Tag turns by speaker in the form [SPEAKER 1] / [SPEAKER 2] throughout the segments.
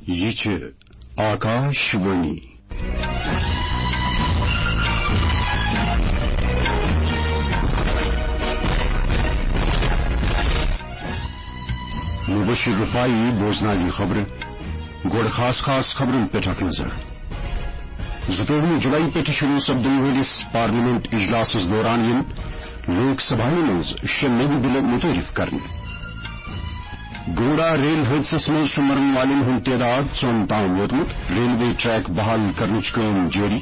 [SPEAKER 1] یہ آکاش وانی مبشر رفائی بوزنالی خبر گوڑ خاص خبرن پہ نظر 22 جولائی پہ شروع سپدن ولس پارلیمنٹ اجلاس دوران لوک سبھا مز 6 نو بل متعارف کرنے گوڑا ریل حادثس مز مرن والن ہند تعداد 4 تام ووتمت ریلوے ٹریک بحال کرنچ کام جاری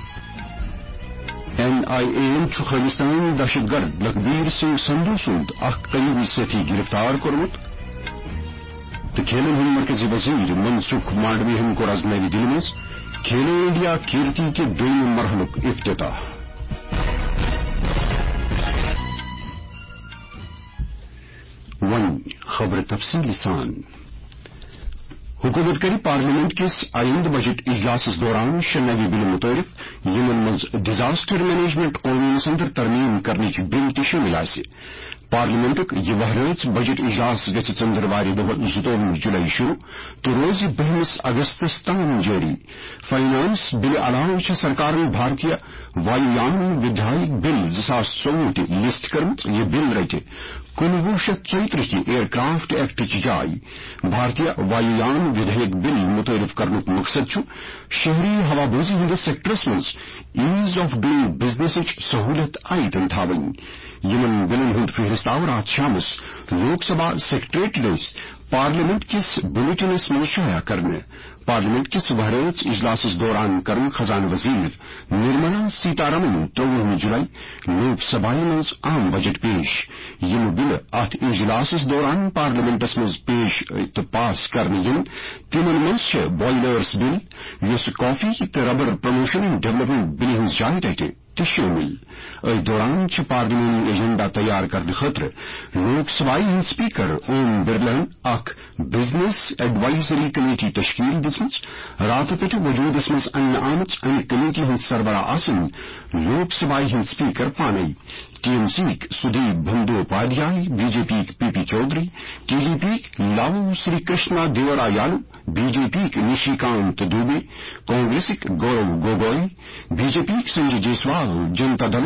[SPEAKER 1] NIA خالستان دہشت گرد لخبیر سنگھ سندھو سند قریبی ساتھی گرفتار کورمت تو کھیلن ہند مرکزی وزیر منسکھ مانڈوی ہند کور آز نئی دلی مز کھیلو انڈیا کیرتی کے 2 مرحلک افتتاح ون خبر تفصیل سان حکومت کر پارلیمنٹ کس آئند بجٹ اجلاس دوران 6 نوِ بل متعارف یمن مز ڈیزاسٹر مینجمنٹ قانونس اندر ترمیم کرنچ بل تہ شامل آسہ پارلیمنٹک یہ وہرٲژ بجٹ اجلاس گژھِ ژٔنٛدٕروارِ دۄہ 22 جولائی شروع تو روز 20 اگستس تام جاری فائنانس بل علاوہ چھ سرکارن بھارتیہ وایویان ودھایک بل 2014 تہ لسٹ کرمت یہ بل رٹہ 1934 کی ایئر کرافٹ ایکٹ چہ جائے بھارتیہ وایویان ودھایک بل متعارف کرنک مقصد چھ شہری ہوا بازی ہندس سیکٹرس مز ایز آف ڈوئنگ بزنس سہولت عائدن تھاون یمن بلن ہند فہرست آو رات شامس لوک سبھا سیکریٹریٹس پارلیمنٹ کس بلیٹنس مز شائع کرنے پارلیمنٹ کس وہرٲژ اجلاس دوران کرن خزانہ وزیر نرملا سیتارمن 23 جولائی لوک سبھا مز عام بجٹ پیش یم بل ات اجلاس دوران پارلیمنٹس مز پیش تو پاس کرنے تمن مز بوائلرز بل یس کافی تو rubber promotion and development bill ہز جائے رٹہ تہ شامل دوران پارلیمانی ایجنڈا تیار کرنے خاطر لوک سبھا ہند سپیکر اوم برلا اخ بزنس ایڈوائزری کمیٹی تشکیل دژمژ رات پہ وجودس مز ان آمت امہ کمیٹی ہند سربراہ آسن لوک سبھا ہند سپیکر پانے TMC Sudip Bandyopadhyay BJP PP Chaudhary TDP Lavu Sri Krishna Devarayalu BJP Nishikant Dubey Congress Gaurav Gogoi BJP Sanjay Jaiswal Janata Dal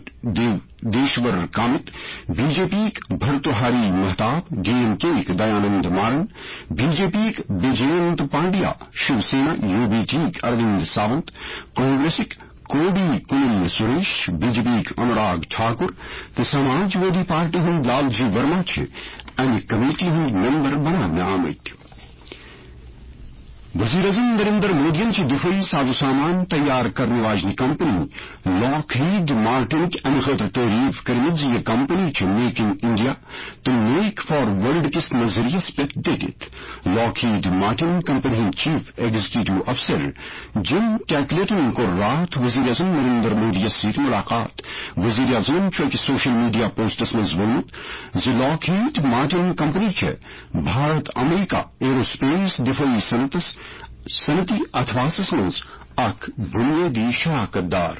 [SPEAKER 1] Dileshwar کامت BJP بھرتہاری Mahtab DMK Dayanand مارن BJP بجینت Pandya Shiv Sena UBT Arvind Sawant Congress کوڈی کنل Suresh BJP Anurag Thakur تو سماجوادی پارٹی ہند لال جی ورما امہ کمیٹی ہند ممبر بنانے آمت وزیر اعظم نریندر مودی دفاعی ساز و سامان تیار کرنے واجنی کمپنی لاک ہیڈ مارٹن امہ خاطر تعریف کرمت یہ کمپنی میک ان انڈیا تو میک فار ورلڈ کس نظریس پہ ڈٹت لاک ہیڈ مارٹن کمپنی ہند چیف ایگزیکٹو افسر جم ٹیکلیٹن کو رات وزیر اعظم نریندر مودی ست ملاقات وزیر اعظم اکس سوشل میڈیا پوسٹس مز ونمت Lockheed Martin company Bharat امریکہ ایروسپیس دفاعی صنعتی اتھواسس مز اخ بنیادی شراکت دار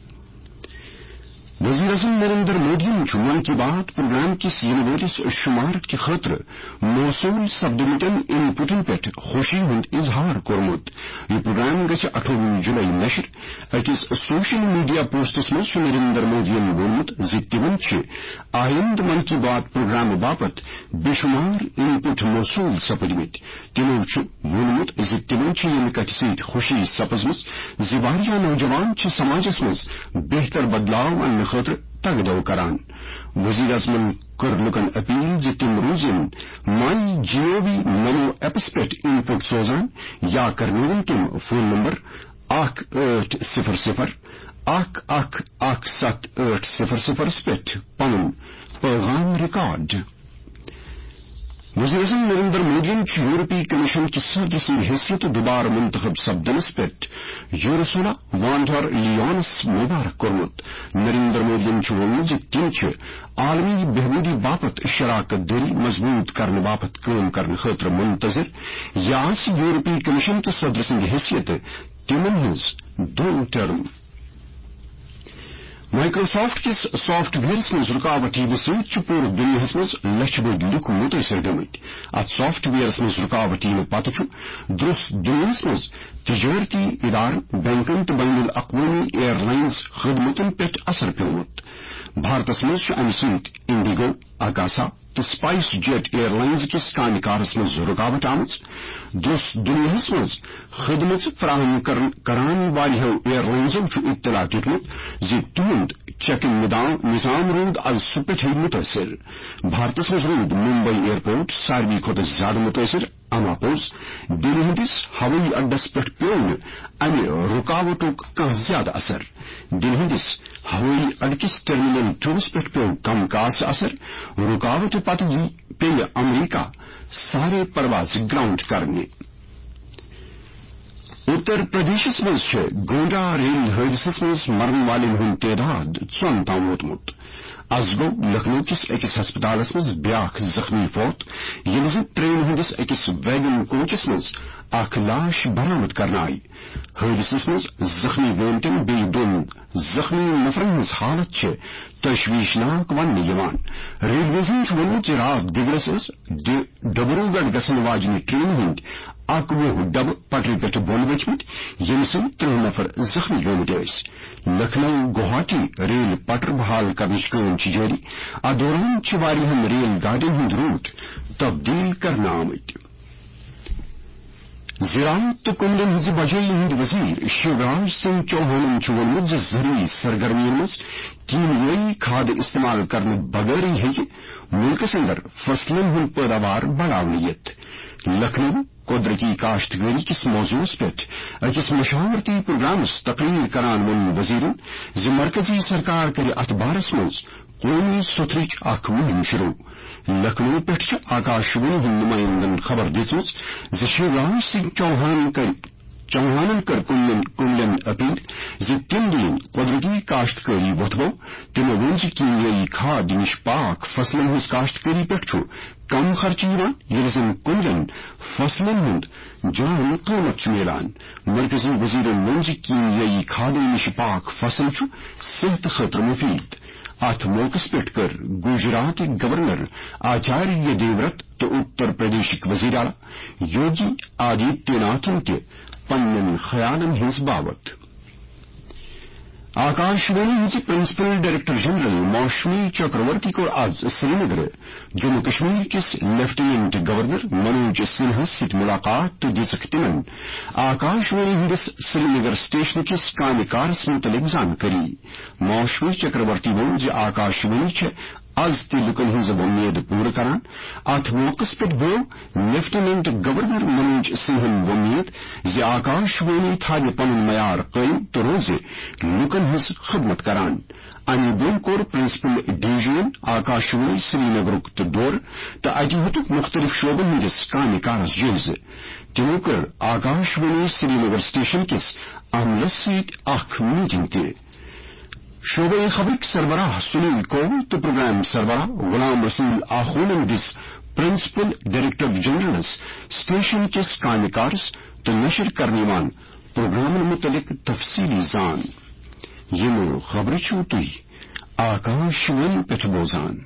[SPEAKER 1] وزیر اعظم نریندر مودی من کی بات پروگرام کس ورس شمارت کی خاطر موصول سپدمتن ان پٹن پہ خوشی ہند اظہار کورمت یہ پروگرام گژھِ 28 جولائی نشر اکس سوشل میڈیا پوسٹس مز نریندر مودی وونمت تم آئند من کی بات پروگرام باپت بے شمار ان پٹ موصول سپدمت تمو وونمت تم یمہ کتھ ست خوشی سپزمز واریاہ نوجوان سماجس مز بہتر بدلاو ان خاطر تگ دو کران وزیر اعظم کر لکن اپیل تم روزن مائی GOV نمو ایپس پہ ان پٹ سوزان یا کرن تم فون نمبر 1800111780 پہ پن پیغام ریکارڈ وزیر اعظم نریندر مودی یورپی کمیشن کی صدر سند حیثیت دوبارہ منتخب سپدنس پہ یورسولا وانڈر لیونس مبارک کورمت نریندر مودی وونمت تم عالمی بہبودی باپت شراکت داری مضبوط کرنے باپت کام کرنے خاطر منتظر یہ یورپی کمیشن کے صدر سند حیثیت تمن ہز 2 ٹرم مائکروسافٹ کس سافٹ ویئرس مز رکاوٹ ین ست پور دنیا مز لچھ بد لوک متاثر گمت. ات سافٹ ویئرس مز رکاوٹ ین پتہ درس دنیا مز تجارتی ادار بینکن تو بین الاقوامی ایئر لائنز خدمتن پہ اثر پیومت. بھارتس مز امہ ست انڈیگو اگاسا تو سپائس جیٹ ایئر لائنز کس کامہ کارس مز رکاوٹ آمت. درس دنیا مز خدمت فراہم کران واریہو ایئر لائنزو اطلاع دیتمت زِ تہند چیکنگ نظام رود از سہ پٮ۪ٹھے متاثر. بھارتس مز رود ممبئی ایئرپورٹ ساروی کھۄتہٕ زیادٕ متاثر. اما پوٚز دِلہِ ہندس ہوٲیی اڈس پٮ۪ٹھ پیوٚو نہٕ امہِ رُکاوٹُک کانٛہہ زیادٕ اثر. دِلہِ ہندس ہوٲیی اڈکِس ٹرمینل 2 پٮ۪ٹھ پیوٚو کم کاسہٕ اثر. رُکاوٹہٕ پتہٕ پیٚیہِ امریکہ سارے پرواز گراؤنڈ کرنہِ. اتر پردیشس مز گونڈا ریل حادثس مز مرن والن ہند تعداد 4 تام ووتمت. از گو لکھنؤ کس اکس ہسپتالس مز بیاکھ زخمی فوت یل ز ٹرین ہندس اکس ویگن کوچس مز اخ لاش برآمد کرنا آئی. حادثس مز زخمی گٲمتین بیٚیہِ 2 زخمی نفرن ہز حالت تشویشناک وننہٕ یوان. ریلویزن ووٚنمُت زِ رات دِگرس ٲس ڈبروگڑھ گژھن واجنہِ ٹرین ہند 11 ڈبہٕ پٹرِ پٮ۪ٹھ بۄن ؤتھمٕتۍ ییٚمہِ سۭتۍ 30 نفر زخمی گٲمٕتۍ ٲسۍ. لکھنؤ گوہاٹی ریل پٹر بحال کرنٕچ کٲم چھِ جٲری. اتھ دوران چھِ واریاہن ریل گاڑین ہٕنٛدۍ روٹ تبدیل کرنہٕ آمٕتۍ. زراعت تو کنڈن ہز بجائی ہند وزیر شیوراج سنگھ چوہانن ووٚنمُت زِ زرعی سرگرمین مز کیمیٲیی کھاد استعمال کرنے بغٲرٕے ہیٚکہِ ملکس اندر فصلن ہند پیداوار بڑاونہٕ یِتھ. لکھنؤ قدرتی کاشتکاری کس موضوعس پٮ۪ٹھ أکِس مشاورتی پروگرامس تقریر کران ووٚن وزیرن زِ مرکزی سرکار کرِ اتھ بارس منٛز قومی سُتھرٕچ اکھ مہم شروع. لکھنؤ پٮ۪ٹھ آکاشوانی ہٕنٛدۍ نمائندن خبر دِژمٕژ زِ شیوراج سنگھ چوہانن کٔر کُنلٮ۪ن اپیل زِ تِم دِیِن قدرتی کاشتکاری وۄتھبو. تِمو ووٚن زِ کیمیٲیی کھاد نِش پاک فصلن ہٕنٛز کاشتکاری پٮ۪ٹھ چھُ کم خرچہٕ یِوان ییٚلہِ زن کُنلٮ۪ن فصلن ہُنٛد جان قۭمتھ چھُ میلان. مرکزی وزیرن ووٚن زِ کیمیٲیی کھادو نِش پاک فصل چھُ صحت خٲطرٕ مفید. اتھ موقعس پٮ۪ٹھ کٔر گجرات گورنر آچاریہ دیورت تو اتر پردیشک وزیر اعلی یوگی آدتیہ ناتھن تہِ پننٮ۪ن خیالن ہٕنٛز باوت. آکاشوانی ہٕنٛزِ principal director general Moushumi Chakravarty کوٚر آز سرینگر جموں کشمیر کِس لیفٹیننٹ گورنر منوج سنہاس سۭتۍ ملاقات تہٕ دِژٕکھ تِمن آکاشوانی ہٕنٛدِس سرینگر سٹیشن کِس کامہِ کارس متعلق زانکٲری. موشمی چکرورتی ووٚن زِ آکاشوانی چھےٚ از تہِ لُکن ہٕنٛز وۄمید پوٗرٕ کران. اتھ موقعس پٮ۪ٹھ گوٚو لیفٹیننٹ گورنر منوج سنہن وۄمید زِ آکاشوانی تھاوِ پنُن معیار قٲیِم تہٕ روزِ لُکن ہٕنٛز خدمت کران. امہِ برٛونٛہہ کوٚر پرنسپل ڈی جی ین آکاشوانی سرینگرُک تہِ دورٕ تہٕ اتہِ ہیوٚتُکھ مختلف شعبن ہٕنٛدِس کامہِ کارس جٲیزٕ. تِمو کٔر آکاشوانی سرینگر سٹیشن کِس عملس سۭتۍ اکھ میٹنگ تہِ. شعبہ خبرک سربراہ سنیل کول تو پروگرام سربراہ غلام رسول آخونن دِژ پرنسپل ڈائریکٹر جنرلس سٹیشن کِس کامہِ کارس تہٕ نشر کرنہٕ یِوان پروگرامن متعلق تفصیلی زان. یِم خبرٕ چھِو تُہۍ آکاشوانی پٮ۪ٹھ بوزان.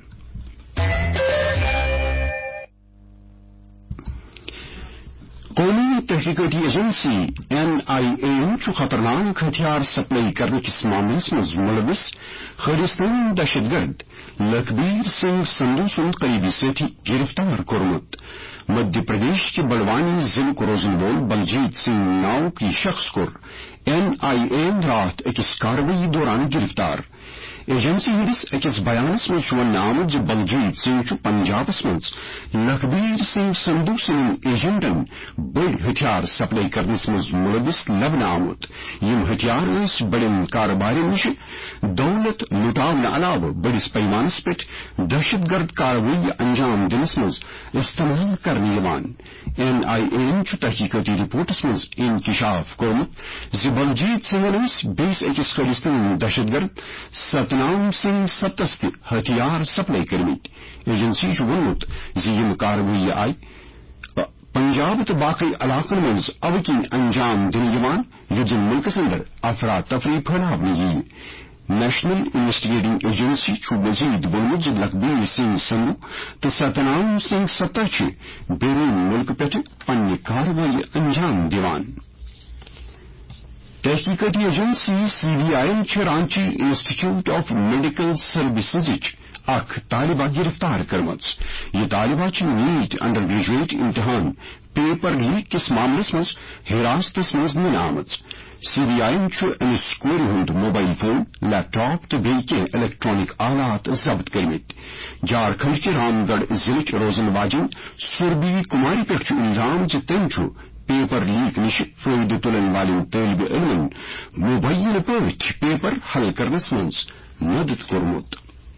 [SPEAKER 1] قومی تحقیقاتی ایجنسی NIA چھُ خطرناک ہتھیار سپلائی کرنہٕ کِس معاملس منٛز ملوث خالستان دہشت گرد لکھبیر سنگھ سندھو سُنٛد قریبی سٲتھی گرفتار کوٚرمُت. مدھیہ پردیش کے بڑوانی ضلعُک روزن وول بلجیت سنگھ ناوُک یہِ شخص کوٚر NIA راتھ أکِس کاروٲیی دوران گرفتار. ایجنسی ہندس أکِس بیانس منٛز چھُ وننہٕ آمُت زِ بلجیت سنگھ چھُ پنجابس منٛز لکھبیر سنگھ سندھو سٕنٛدٮ۪ن ایجنٹن بٔڑۍ ہتھیار سپلائی کرنس منٛز ملوث لبنہٕ آمُت. یِم ہتھیار ٲسۍ بڑٮ۪ن کارٕبارٮ۪ن نِش دولت لُٹاونہٕ علاوٕ بٔڑِس پیمانس پٮ۪ٹھ دہشت گرد کاروٲیی انجام دِنس منٛز استعمال کرنہٕ یِوان. NIA چھُ تحقیقاتی رپورٹس منٛز انکشاف کوٚرمُت زِ بلجیت سنگھن ٲسۍ بیٚیِس أکِس خالستان دہشت گرد ستنام سنگھ سپتس تہِ ہتھیار سپلائی کٔرمٕتۍ. ایجنسی چھُ ووٚنمُت زِ یِم کاروٲیی آیہِ پنجاب تہٕ باقٕے علاقن منٛز اَوٕ کِنۍ انجام دِنہٕ یِوان یُتھ زن مُلکس اندر افراتفری پھٔہلاونہٕ یِیہِ. نیشنل انویسٹیگیٹنگ ایجنسی مزید وونمت لکبیر سنگھ سندھو تو ستنام سنگھ ستا بیرون ملک پہ پنہ کاروٲیی انجام دِوان. تحقیقاتی agency CBI Ranchi institute of medical services اخ طالبہ گرفتار کرمژ. یہ طالبہ نیٹ انڈر گریجویٹ امتحان پیپر لیک کس معاملس مز حراستس مز نن آمژ. CBI امس کور ہند موبائل فون لیپ ٹاپ تو بیٚیہِ الیکٹرانک آلات ضبط کرمت. جھارکھنڈ کے رام گڑھ ضلع روزن واجن سربی کماری پہ الزام تم پیپر لیک نش فائدہ تلن والن طالب علمن مبینہ پٲٹھۍ پیپر حل کرنس مز مدد کورمت.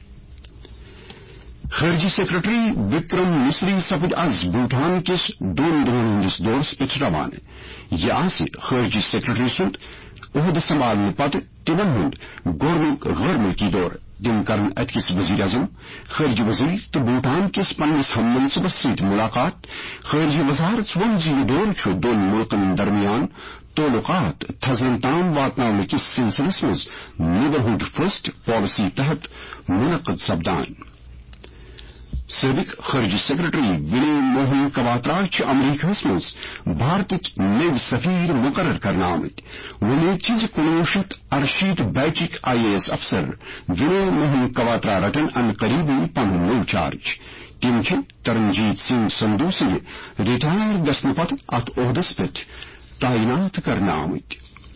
[SPEAKER 1] خارجہ سیکرٹری وکرم مسری سپد آز بھوٹان کس 2 دۄہن ہندس دورس پہ روانہ. یہ خارجہ سیکرٹری سند عہدہ سنبھالنے پتہ تمن ہند گۄڈنیُک غیر ملکی دور. تم کرن اتکس وزیر اعظم خارجہ وزیر تو بھوٹان کس پنس ہم منصبس ست ملاقات. خارجہ وزارت وون یہ دور دون ملکن درمیان تعلقات تھزرن تام واتناؤنہ کس سلسلس مز نیبرہڈ فرسٹ پالیسی تحت منعقد سپدان. سابق خارجہ سیکرٹری ونی موہن کواترا امریکہ مز بھارت نو سفیر مقرر کرنا آمت. ومید 1968 بیچک IAS افسر ونی موہن کواترا رٹن ان قریبی پن نو چارج. تم ترنجیت سنگھ سندھو سند ریٹائر گھن پتہ ات عہدس پہ تعینات کرنا آمت.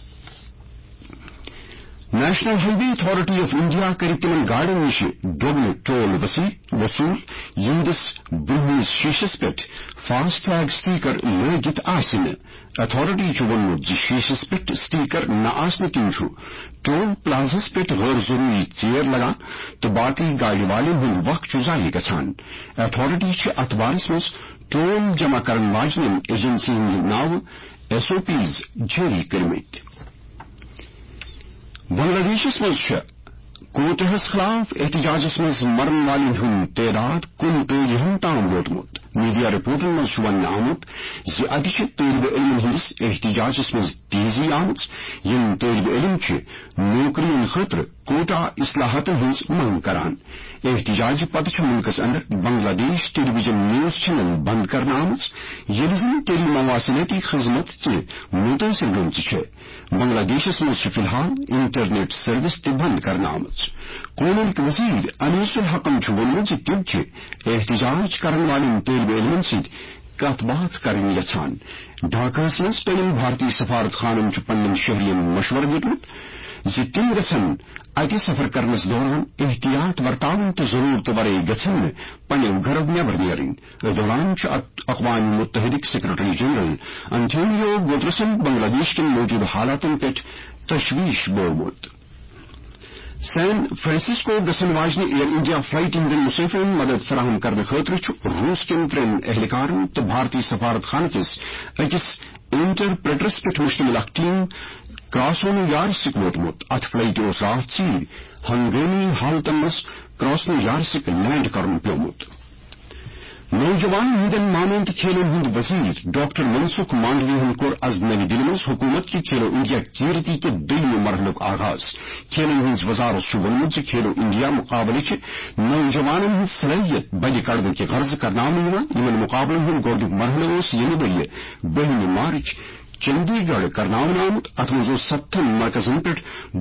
[SPEAKER 1] National highway authority of India کر تمن گاڑین نش دوگنہ ٹول وصول یہندس برہمس شیشس پہ فاسٹ ٹیگ سٹیکر لگت آسنہ. اتھارٹی وونمت شیشس پہ سٹیکر نہ آسنہ کن ٹول پلازس پہ غیر ضروری ژیر لگان تو باقی گاڑی والن ہند وقت ضائع گژھان. اتھارٹی ات بارس مز ٹول جمع کرن واجن ایجنسی ہند ناو SOPs جاری کرمت. بنگلہ دیشس مز کوٹہس خلاف احتجاجس مز مرن والن ہند تعداد 59 تام ووتمت. میڈیا رپورٹن مز ون آمت اتہ طالب علمن ہندس احتجاجس مز تیزی آمت. یم طالب علم نوکرین خاطر کوٹا اصلاحاتن ہز منگ کران. احتجاج پتہ ملکس اندر Bangladesh television news channel بند کرنا آمت یل زن ٹیلی مواصلاتی خدمت متاثر گمژ. بنگلہ دیشس مز فی الحال انٹرنیٹ سروس تہ بند کرنا آمت. قومی وزیر انیس الحقن وونمت تم احتجاج کرن والن طالب علمن ست کت بات کرن یژھان. ڈھاکہس مز پنن بھارتی سفارت خانن پنن شہرین مشورہ دیتمت تم گھن اتہ سفر کرنس دوران احتیاط ورتاون تو ضرورت ورائے گھن پنو گھرو نیبر نیرن. دوران اقوام متحدہ سیکرٹری جنرل انتونیو گوترسن بنگلہ دیش کن موجودہ حالاتن پہ تشویش بولمت. سین فرانسسکو گھن واجنہ ایئر انڈیا فلائٹ ہند مسافرن مدد فراہم کرنے خاطر روس کن 3 اہلکارن تو بھارتی سفارت خانہ کس اکس انٹرپریٹرس پہ مشتمل اخ ٹیم کراسونو یارسک ووتمت. ات فلائٹ رات ژیر ہنگامی حالتن مز کراسونو یارسک لینڈ کرن پیومت. نوجوان ہندن مانند کھیلن ہند وزیر ڈاکٹر منسکھ مانڈویہن کور از نئی دلی مز حکومت کی کھیلو انڈیا کیرتی کے 2 مرحلک آغاز. کھیلن ہز وزارت ونمت کھیلو انڈیا مقابلہ نوجوانن ہند صلاحیت بل کڑنے کے غرض کرناونہ یمن مقابلن ہند گۄڈنیُک مرحلہ ینہ ؤریہ 2 مارچ چندی گڑھ کرناونہ آمت. ات مز 7 مرکزن پہ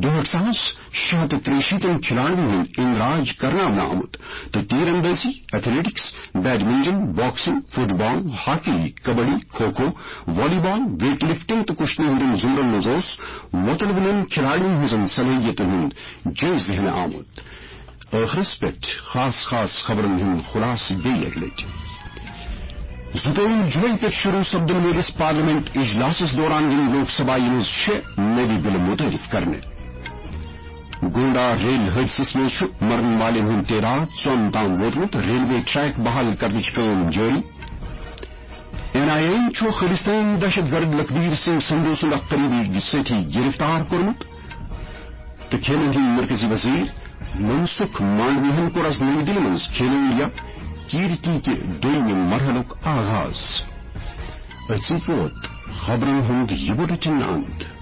[SPEAKER 1] 2663 کھلاڑین ہند اندراج کرناونہ آمت تو تیر اندازی، athletics, badminton, boxing, football, hockey, kabaddi, khokho, volleyball, weight lifting تو کشتی ہند زمرن مز متلون کھلاڑین ہزن صلاحیتن ہند جائزہ ہینہ آمت. آخرس پہ خاص خبرن ہند خلاصہ بیٚیہِ اکہِ لٹہِ. 22 جولائی پہ شروع سپدن وٲلس پارلیمنٹ اجلاسس دوران ین لوک سبھا مز 6 نوِ بلہٕ متعارف کرنے. گونڈا ریل حادثس مز مرن والن ہند تعداد 4 تام ووتمت. ریلوے ٹریک بحال کرنچ کام جاری. NIA خالستان دہشت گرد لکبیر سنگھ سندھو سند اخ قریبی ساتھی گرفتار کورمت. تو کھیلن ہند مرکزی وزیر منسکھ مانڈویہن کور از نئی دلی مز کھیلو انڈیا کیرتی کے 2 مرحلک آغاز. ووت خبرن ہند یہ بلیٹن اند.